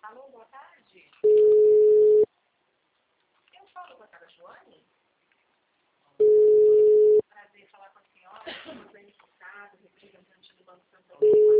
Alô, boa tarde. Eu falo com a senhora Joane. Prazer falar com a senhora. Sou beneficiado, representante do Banco Santander.